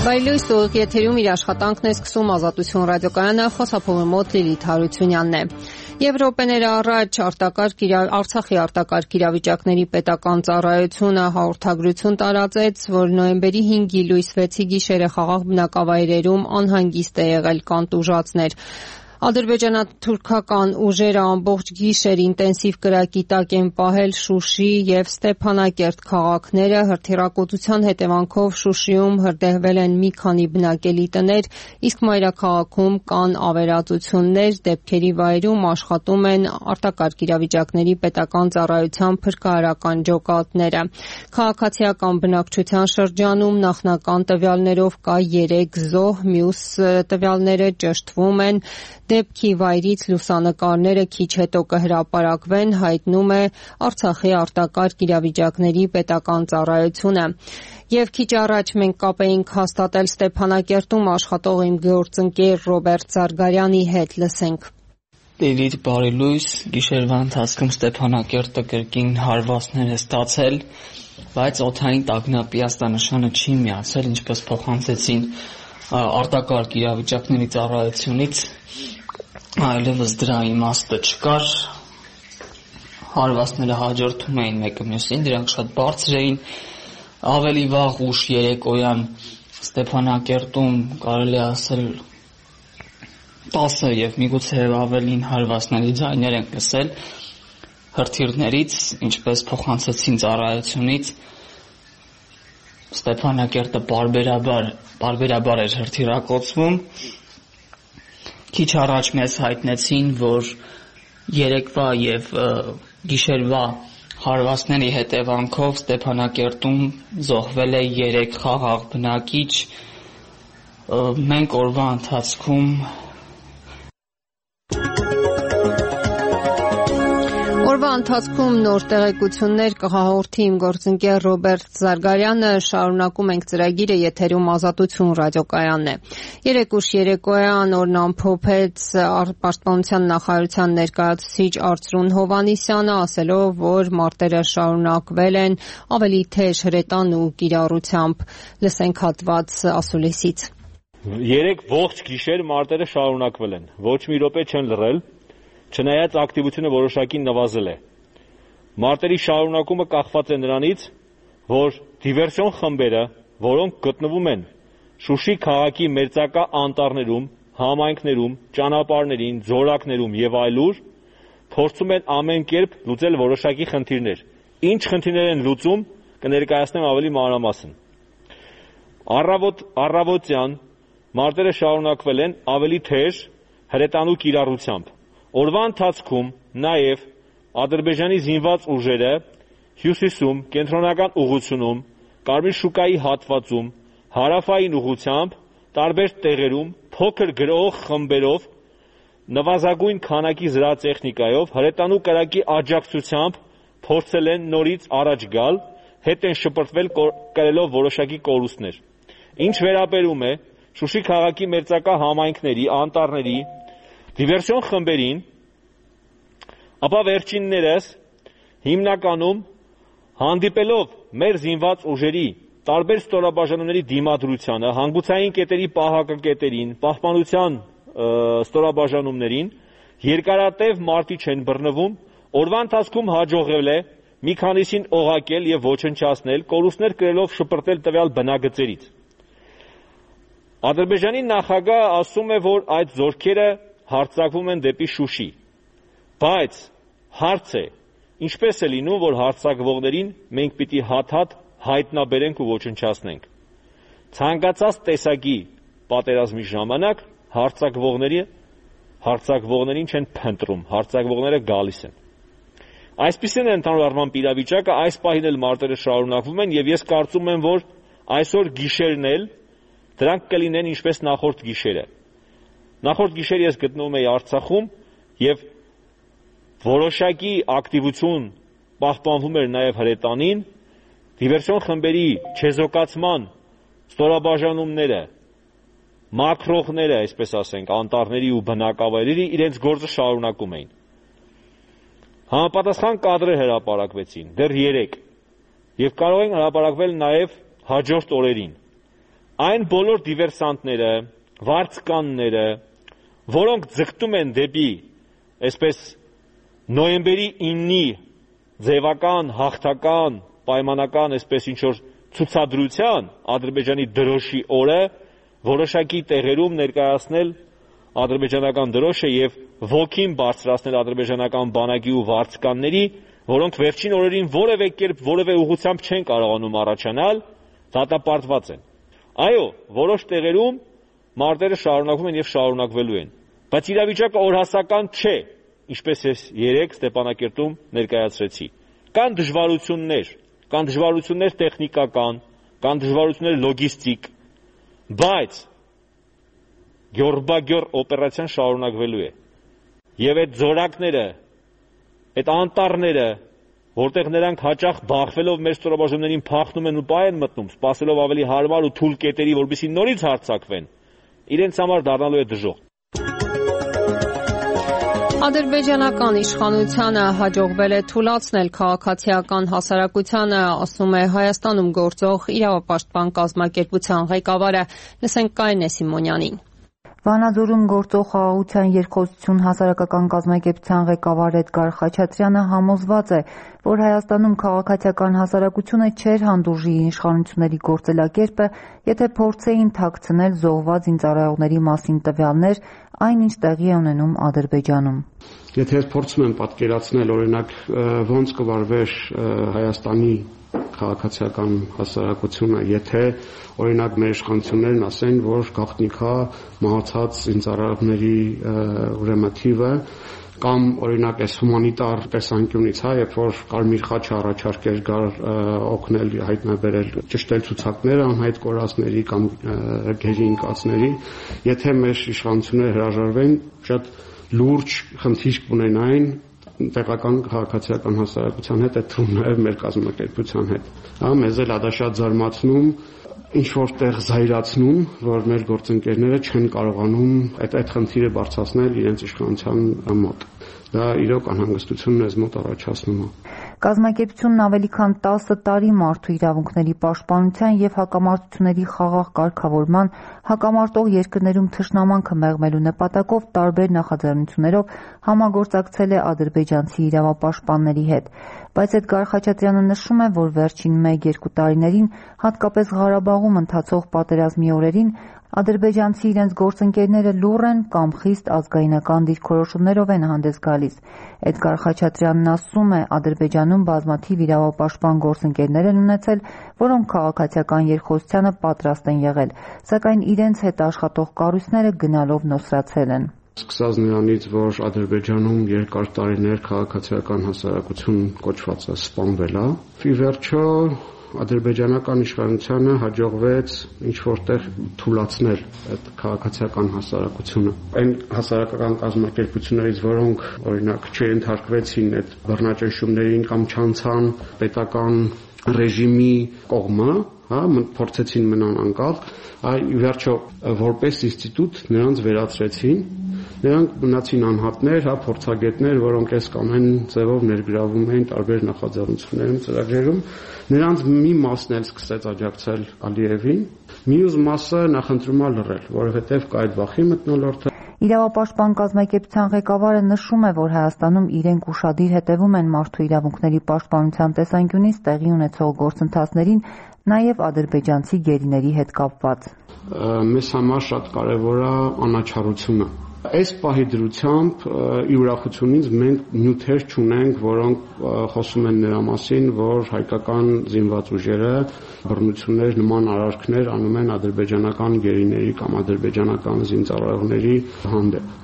Բայլույս տողի եթերում իր աշխատանքն է սկսում Ազատություն ռադիոկայանը, խոսափողի մոտ Լիլիթ Հարությունյանն է։ Եվրոպեներ առաջ Արցախի արտակարգ իրավիճակների պետական ծառայությունը հաղորդագրություն տարածեց, որ նոյեմբերի 5-ի լույս 6-ի գիշերը խաղաղ բնակավայրերում անհանգիստ է եղել կանտուժածներ։ Ադրբեջանա-թուրքական ուժերը ամբողջ գիշեր ինտենսիվ կրակի տակ են պահել Շուշի եւ Ստեփանակերտ քաղաքները, հրթիռակոծության հետևանքով Շուշիում հրդեհվել են մի քանի բնակելի տներ, իսկ մայրաքաղաքում կան ավերածություններ, դեպքերի վայրում աշխատում են արտակարգ իրավիճակների պետական ծառայության փրկարարական ջոկատները։ Քաղաքացիական բնակչության շրջանում նախնական տվյալներով կա 3 զոհ, մյուս տվյալները ճշտվում են։ Դեպքի վայրից լուսանկարները քիչ հետո կհրապարակվեն, հայտնում է Արցախի արտակարգ իրավիճակների պետական ծառայությունը։ Եվ քիչ առաջ մենք կապ էինք հաստատել Ստեփանակերտում աշխատող իմ գործընկեր Ռոբերտ Զարգարյանի հետ, լսենք։ Լիլիթ, բարի լույս, գիշերվա ընթացքում Ստեփանակերտը կրկին հարվածներ է ստացել, բայց օդային տագնապի աստանշանը չի միացել, ինչպես փոխանցեցին արտակարգ իրավիճակների ծառայությունից, այլևս դրա իմաստը չկար, հարվածները հաջորդում էին մեկը մյուսին, դրանք շատ բարձր էին, ավելի վաղ ուշ երեկոյան Ստեփանակերտում կարելի ասել 10 եւ միգուցե ավելին հարվածների ձայներ են լսել հրթիռներից, ինչպես փոխանցեցին ծառայությունից, Ստեփանակերտը պարբերաբար էր հրթիռակոծվում։ Քիչ առաջ մեզ հայտնեցին, որ երեկվա եւ գիշերվա հարվածների հետևանքով Ստեփանակերտում զոհվել է 3 խաղաղ բնակիչ։ Մենք օրվա ընթացքում նոր տեղեկություններ կհաղորդի իմ գործընկեր Ռոբերտ Զարգարյանը, շարունակում ենք ծրագիրը, եթերում Ազատություն ռադիոկայանն է։ Երեկուշ երեկոյան օրն ամփոփեց Պաշտպանության նախարարության ներկայացուցիչ Արծրուն Հովհաննիսյանը, ասելով, որ մարտերը շարունակվել են ավելի թեժ հրետան ու կիրառությամբ։ Լսենք հատված ասուլիսից։ 3 ողջ գիշեր մարտերը շարունակվել են, ոչ մի րոպե չեն լռել, չնայած ակտիվությունը որոշակի նվազել է։ Մարտերի շարունակումը կախված է նրանից, որ դիվերսիոն խմբերը, որոնք գտնվում են Շուշի քաղաքի մերձակա անտառներում, համայնքներում, ճանապարհներին, ձորակներում եւ այլուր, փորձում են ամեն կերպ լուծել որոշակի խնդիրներ։ Ինչ խնդիրներ են լուծում, կներկայացնեմ ավելի մանրամասն։ Առավոտյան մարտերը շարունակվել են ավելի թեժ հրետանու կիրառությամբ։ Օրվա ընթացքում նաև Ադրբեջանի զինված ուժերը հյուսիսում, կենտրոնական ուղղությունում, Կարմիր շուկայի հատվածում, հարավային ուղղությամբ, տարբեր տեղերում փոքր գրող խմբերով նվազագույն քանակի զրահատեխնիկայով հրետանու կրակի աջակցությամբ փորձել են նորից առաջ գալ, հետ են շպրտվել կրելով որոշակի կորուստներ։ Ինչ վերաբերում է Շուշի քաղաքի մերձակա համայնքների, անտառների դիվերսիոն խմբերին, ապա վերջիններս հիմնականում հանդիպելով մեր զինված ուժերի տարբեր ստորաբաժանումների դիմադրությանը, հանգուցային կետերի պահակակետերին, պահպանության ստորաբաժանումներին, երկարատև մարտի չեն բռնվում, օրվա ընթացքում հաջողվել է մի քանիսին օղակել եւ ոչնչացնել, կորուստներ կրելով շպրտել տվյալ բնագծերից։ Ադրբեջանի նախագահը ասում է, որ այդ զորքերը հարձակվում են դեպի Շուշի, բայց հարց է, ինչպես է լինում, որ հարձակվողներին մենք պիտի հատ-հատ հայտնաբերենք ու ոչնչացնենք։ Ցանկացած տեսակի պատերազմի ժամանակ հարձակվողներին չեն փնտրում, հարձակվողները գալիս են։ Այսպիսին է ընդհանուր առմամբ իրավիճակը, այս պահին էլ մարտերը շարունակվում են եւ ես կարծում եմ, որ այսօր գիշերն էլ դրանք կլինեն ինչպես նախորդ գիշերը։ Նախորդ գիշեր ես գտնվում էի Արցախում եւ որոշակի ակտիվություն պահպանվում էր նաեւ հրետանին, դիվերսիոն խմբերի չեզոքացման ստորաբաժանումները, մաքրողները, այսպես ասենք, անտառների ու բնակավայրերի իրենց գործը շարունակում էին։ Համապատասխան կադրեր հրապարակվեցին, դեռ 3, եւ կարող են հրապարակվել նաեւ հաջորդ օրերին։ այն բոլոր դիվերսանտները, վարձկանները, որոնք ձգտում են դեպի այսպես նոյեմբերի 9-ի ձևական, հաղթական, պայմանական այսպես ինչ-որ ցուցադրության Ադրբեջանի դրոշի օրը որոշակի տեղերում ներկայացնել ադրբեջանական դրոշը եւ ոգին բարձրացնել ադրբեջանական բանակի ու վարձկանների, որոնք վերջին օրերին որևէ կերպ, որևէ ուղղությամբ չեն կարողանում առաջանալ, դատապարտված են։ Այո, որոշ տեղերում մարտերը շարունակվում են եւ շարունակվելու են, բայց իրավիճակը օրհասական չէ, ինչպես ես երեք Ստեփանակերտում ներկայացրեցի։ Կան դժվարություններ տեխնիկական, կան դժվարություններ լոգիստիկ, բայց գյորբագյոր օպերացիան շարունակվելու է։ Եվ այդ զորակները, այդ անտառները, որտեղ նրանք հաճախ բախվելով մեր ստորաբաժանումներին փախնում են ու պայ են մտնում, սպասելով ավելի հարմար ու թույլ կետերի, որպեսզի նորից հարձակվեն, իրենց համար դառնալու է դժոխք։ Ադրբեջանական իշխանությանը հաջողվել է թուլացնել քաղաքացիական հասարակությանը, ասում է Հայաստանում գործող իրավապաշտպան կազմակերպության ղեկավարը։ Լսենք Կարինե Սիմոնյանին։ Վանաձորում գործող խաղաղության երկխոսություն հասարակական կազմակերպության ղեկավար Էդգար Խաչատրյանը համոզված է, որ Հայաստանում քաղաքացիական հասարակությունը չէր հանդուրժի իշխանությունների գործելակերպը, եթե փորձեին թաքցնել զոհված զինծառայողների մասին տվյալներ, այնինչ տեղի է ունենում Ադրբեջանում։ Եթե ես փորձում եմ պատկերացնել, օրինակ, ոնց կվարվեր Հայաստանի քաղաքացիական հասարակությունը, եթե օրինակ մեր իշխանություններն ասեն, որ գաղտնիքա մահացած զինծառայողների ուրեմն թիվը, կամ օրինակ այս հումանիտար տեսանկյունից, երբ որ Կարմիր խաչը առաջարկեր գար օգնել հայտնաբերել ճշտել ցուցակները անհայտ կորածների կամ գերի ընկածների, եթե մեր իշխանությունները հրաժարվեն, շատ լուրջ խնդիր կունենային տեղական քաղաքացիական հասարակության հետ, այդ թվում նաև մեր կազմակերպության հետ։ Մեզ էլ դա շատ զարմացնում, ինչ որտեղ զայրացնում, որ մեր գործընկերները չեն կարողանում այդ խնդիրը բարձրացնել իրենց իշխանության մոտ։ Դա իրոք անհանգստություն մեզ մոտ առաջացնում է։ Կազմակերպությունն ավելի քան 10 տարի մարդու իրավունքների պաշտպանության եւ հակամարտությունների խաղաղ կարգավորման, հակամարտող երկրներում թշնամանքը մեղմելու նպատակով տարբեր նախաձեռնություններով համագործակցել է ադրբեջանցի իրավապաշտպանների հետ։ Բայց Էդգար Խաչատրյանը նշում է, որ վերջին 1-2 տարիներին, հատկապես Ղարաբաղում ընթացող պատերազմի օրերին, ադրբեջանցի իրենց գործընկերները լուռ են կամ խիստ ազգայնական դիրքորոշումներով են հանդես գալիս։ Էդգար Խաչատրյանն ասում է, Ադրբեջանում բազմաթիվ իրավապաշտպան գործընկերներ են ունեցել, որոնք քաղաքացիական երկխոսությանը պատրաստ են եղել, սակայն իրենց հետ աշխատող կառույցները գնալով նոսրացել են։ Սկսած նրանից, որ Ադրբեջանում երկար տարիներ քաղաքացիական հասարակություն կոչվածը սպանվել է, ի վերջո ադրբեջանական իշխանությանը հաջողվեց ինչ որտեղ թուլացնել այդ քաղաքացիական հասարակությունը։ Այն հասարակական կազմակերպություններից, որոնք օրինակ չենթարկվեցին այդ բռնաճնշումներին կամ չանցան պետական ռեժիմի կողմը, փորձեցին մնան անկախ, ի վերջո որպես ինստիտուտ նրանց վերացրեցին, նրանք մնացին անհատներ, փորձագետներ, որոնք այս կամ այն ձևով ներգրավում էին տարբեր նախաձեռնություններում, ծրագրերում, նրանց մի մասն էլ սկսեց աջակցել Ալիևին, մյուս մասը նախընտրում է լռել, որովհետև կա այդ վախի մթնոլորտը։ Իրավապաշտպան կազմակերպության ղեկավարը նշում է, որ Հայաստանում իրենք ուշադիր հետևում են մարդու իրավունքների պաշտպանության տեսանկյունից տեղի ունեցող գործընթացներին, նաև ադրբեջանցի գերիների հետ կապված։ Մեզ համար շատ կարևոր է անաչառությունը։ Այս պահի դրությամբ ի ուրախությունից մենք նյութեր չունենք, որոնք խոսում են նրա մասին, որ հայկական զինված ուժերը բռնություններ, նման արարքներ անում են ադրբեջանական գերիների կամ ադրբեջանական զինծառայողների հանդեպ։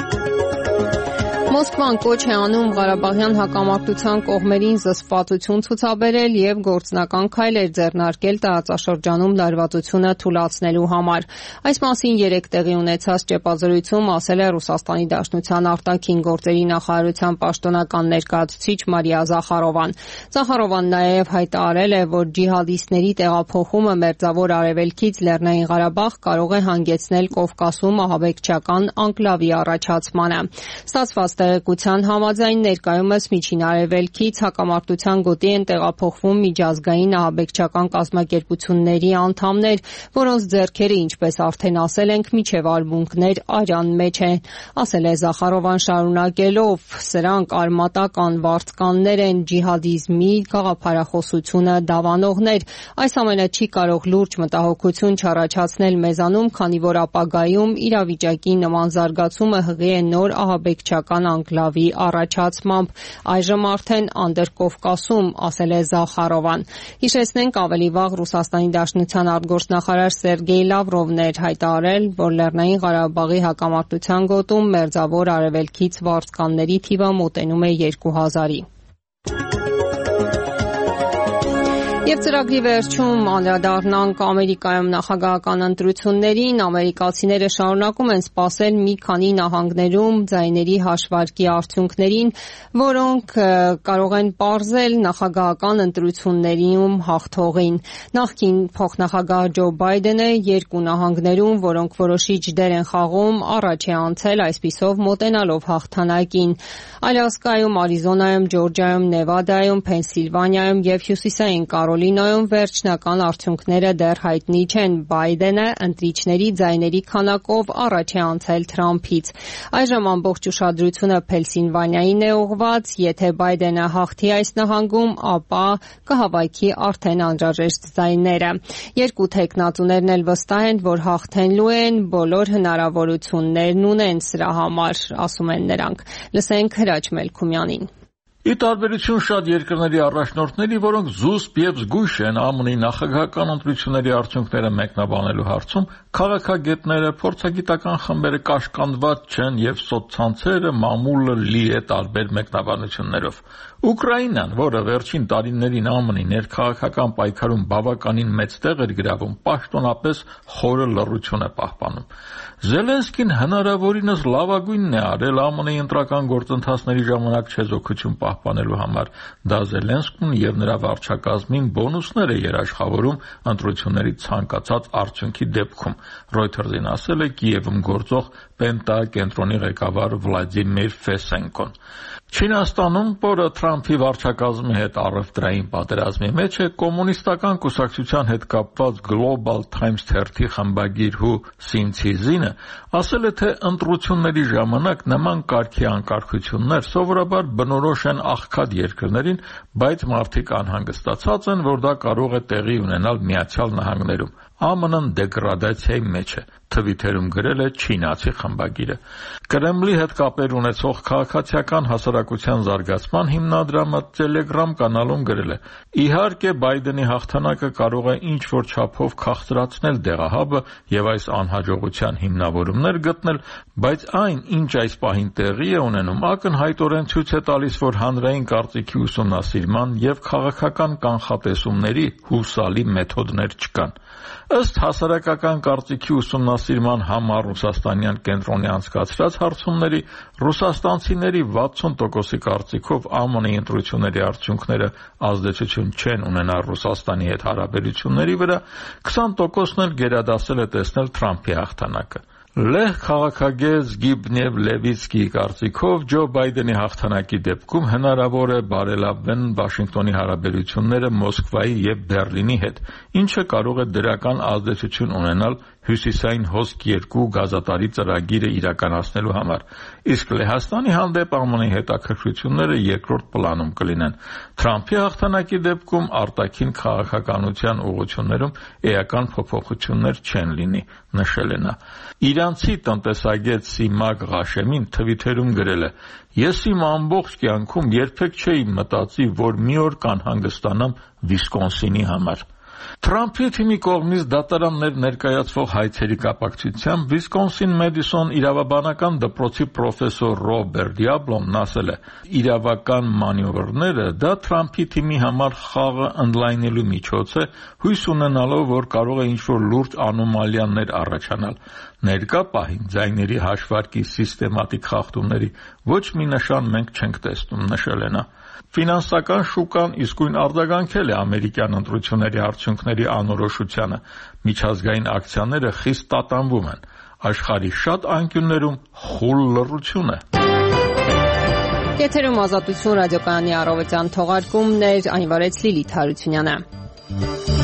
Մոսկվան կոչ է անում Ղարաբաղյան հակամարտության կողմերին զսպվածություն ցուցաբերել եւ գործնական քայլեր ձեռնարկել տարածաշրջանում լարվածությունը թուլացնելու համար։ Այս մասին երեկ տեղի ունեցած ճեպազրույցում ասել է Ռուսաստանի Դաշնության արտաքին գործերի նախարարության պաշտոնական ներկայացուցիչ Մարիա Զախարովան։ Զախարովան նաեւ հայտարարել է, որ ջիհադիստների տեղափոխումը Մերձավոր Արևելքից Լեռնային Ղարաբաղ կարող է հանգեցնել Կովկասում ահաբեկչական անկլավի առաջացմանը։ Ստացված Տեղեկության համաձայն ներկայումս Միջին Արևելքից հակամարտության գոտի են տեղափոխվում միջազգային ահաբեկչական կազմակերպությունների անդամներ, որոնց ձեռքերը, ինչպես արդեն ասել ենք, մինչև արմունկներ արյան մեջ են, ասել է Զախարովան շարունակելով. սրանք արմատական վարձկաններ են, ջիհադիզմի գաղափարախոսությունը դավանողներ։ Այս ամենը չի կարող լուրջ մտահոգություն չառաջացնել մեզանում, քանի որ ապագայում իրավիճակի նման զարգացումը հղի է նոր ահաբեկչական անկլավի առաջացմամբ, այժմ արդեն Անդրկովկասում, ասել է Զախարովան։ Հիշեցնենք, ավելի վաղ Ռուսաստանի Դաշնության արտգործնախարար Սերգեյ Լավրովն էր հայտարարել, որ Լեռնային Ղարաբաղի հակամարտության գոտում մերձավոր արևելքից վարձկանների թիվը մոտենում է 2000-ի։ Եվ ծրագրի վերջում անդրադառնանք Ամերիկայում նախագահական ընտրություններին։ Ամերիկացիները շարունակում են սպասել մի քանի նահանգներում ձայների հաշվարկի արդյունքներին, որոնք կարող են պարզել նախագահական ընտրություններում հաղթողին։ Նախկին փոխնախագահ Ջո Բայդենը երկու նահանգներում, որոնք որոշիչ դեր են խաղում, առաջ է անցել, այսպիսով մոտենալով հաղթանակին։ Ալյասկայում, Արիզոնայում, Ջորջիայում, Նևադայում, Փենսիլվանիայում եւ Հյուսիսային Կարոլինայում վերջնական արդյունքները դեռ հայտնի չեն։ Բայդենը ընտրիչների ձայների քանակով առաջ է անցել Թրամփից։ Այժմ ամբողջ ուշադրությունը Փենսիլվանիային է ուղղված։ Եթե Բայդենը հաղթի այս նահանգում, ապա կհավաքի արդեն անհրաժեշտ ձայները։ Երկու թեկնածուներն էլ վստահ են, որ հաղթելու են, բոլոր հնարավորություններն ունեն սրա համար, ասում են նրանք։ Լսենք Հրաչ Մելքումյանին։ Ի տարբերություն շատ երկրների առաջնորդների, որոնք զուսպ եւ զգույշ են ԱՄՆ-ի նախագահական ընտրությունների արդյունքները մեկնաբանելու հարցում, քաղաքագետները, փորձագիտական խմբերը կաշկանդված չեն եւ սոցցանցերը մամուլը լի է տարբեր մեկնաբանություններով։ Ուկրաինան, որը վերջին տարիներին ԱՄՆ-ի ներքաղաքական պայքարում բավականին մեծ տեղ էր գրավում, պաշտոնապես խորը լռություն է պահպանում։ Զելենսկին հնարավորինս լավագույնն է արել ԱՄՆ-ի ընտրական գործընթացների ժամանակ չեզոքություն պահպանելու համար։ Դա Զելենսկուն եւ նրա վարչակազմին բոնուսներ է երաշխավորում ընտրությունների ցանկացած արդյունքի դեպքում, Reuters-ին ասել է Կիևում գործող Պենտա կենտրոնի ղեկավար Վլադիմիր Ֆեսենկոն։ Չինաստանում, որը Թրամփի վարչակազմի հետ առևտրային պատերազմի մեջ է, կոմունիստական կուսակցության հետ կապված Global Times թերթի խմբագիր Հու Սինցիզինը ասել է, թե ընտրությունների ժամանակ նման կարգի անկարգություններ սովորաբար բնորոշ են աղքատ երկրներին, բայց մարդիկ անհանգստացած են, որ դա կարող է տեղի ունենալ Միացյալ Նահանգներում։ ԱՄՆ-ն դեգրադացիայի մեջ է, թվիթերում գրել է չինացի խմբագիրը։ Կրեմլի հետ կապեր ունեցող քաղաքացիական հասարակության զարգացման հիմնադրամը Telegram կանալում գրել է. Իհարկե Բայդենի հաղթանակը կարող է ինչ-որ չափով քաղցրացնել դեղահաբը եւ այս անհաջողության հիմնավորումներ գտնել, բայց այն, ինչ այս պահին տեղի է ունենում, ակնհայտորեն ցույց է տալիս, որ հանրային կարծիքի ուսումնասիրման եւ քաղաքական կանխատեսումների հուսալի մեթոդներ չկան։ Ըստ հասարակական կարծիքի ուսումնասիրման համար ռուսաստանյան կենտրոնի անցկացրած հարցումների, ռուսաստանցիների 60%-ի կարծիքով ԱՄՆ-ի ընտրությունների արդյունքները ազդեցություն չեն ունենալ Ռուսաստանի հետ հարաբերությունների վրա, 20%-ն էլ գերադասել է տեսնել Թրամփի հաղթանակը։ Լեհ քաղաքագետ Զգիբնև Լևիցկիի կարծիքով Ջո Բայդենի հաղթանակի դեպքում հնարավոր է բարելավվեն Վաշինգտոնի հարաբերությունները Մոսկվայի եւ Բեռլինի հետ, ինչը կարող է դրական ազդեցություն ունենալ Հյուսիսային հոսք 2 գազատարի ծրագիրը իրականացնելու համար, իսկ Լեհաստանի հանդեպ ԱՄՆ-ի հետաքրքրությունները երկրորդ պլանում կլինեն։ Թրամփի հաղթանակի դեպքում արտաքին քաղաքականության ուղղություններում էական փոփոխություններ չեն լինի, նշել է նա։ Իրանցի տնտեսագետ Սիմակ Ղաշեմին թվիթերում գրել է. Ես իմ ամբողջ կյանքում երբեք չէի մտածի, որ մի օր կանհանգստանամ Վիսկոնսինի համար։ Թրամփի թիմի կողմից դատարաններ ներկայացվող հայցերի կապակցությամբ Վիսկոնսին Մեդիսոն իրավաբանական դպրոցի պրոֆեսոր Ռոբերտ Դիաբլոն ասել է. իրավական մանևրները դա Թրամփի թիմի համար խաղը ընդլայնելու միջոց է, հույս ունենալով, որ կարող է ինչ-որ լուրջ անոմալիաներ առաջանալ։ Ներկա պահին ձայների հաշվարկի սիստեմատիկ խախտումների ոչ մի նշան մենք չենք տեսնում, նշել է նա։ Ֆինանսական շուկան իսկույն արձագանքել է ամերիկյան ընտրությունների արդյունքների անորոշությանը։ Միջազգային ակցիաները խիստ տատանվում են։ Աշխարհի շատ անկյուններում խուլ լռություն է։ Եթերում Ազատություն ռադիոկայանի առավոտյան թողարկումներ, այն վարեց Լիլիթ Հարությունյանը։